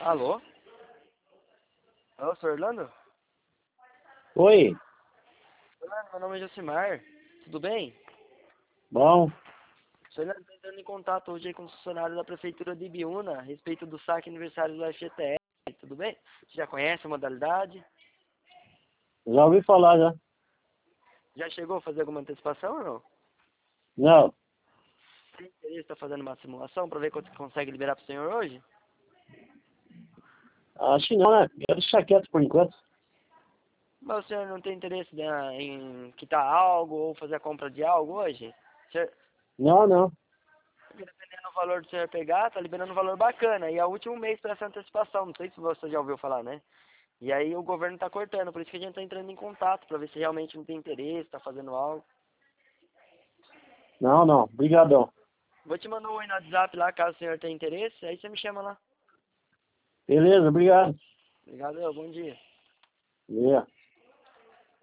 Alô? Alô, senhor Orlando? Oi, Orlando, meu nome é Josimar. Tudo bem? bom. Senhor Orlando, estou entrando em contato hoje aí com o funcionário da Prefeitura de Ibiúna a respeito do saque aniversário do FGTS. Tudo bem? Você já conhece a modalidade? Já ouvi falar já. Já chegou a fazer alguma antecipação ou não? Não, Tem interesse em estar fazendo uma simulação para ver quanto consegue liberar para o senhor hoje? acho que não, né? Quero deixar quieto por enquanto. Mas o senhor não tem interesse em quitar algo ou fazer a compra de algo hoje? O senhor, Não, não. dependendo do valor do senhor pegar, tá liberando um valor bacana. E é o último mês para essa antecipação. Não sei se você já ouviu falar, né? E aí o governo está cortando, por isso que a gente está entrando em contato, para ver se realmente não tem interesse, está fazendo algo. Não, não. Obrigadão. Vou te mandar um oi no WhatsApp lá, caso o senhor tenha interesse, aí você me chama lá. Beleza, obrigado. Obrigado, bom dia. Yeah.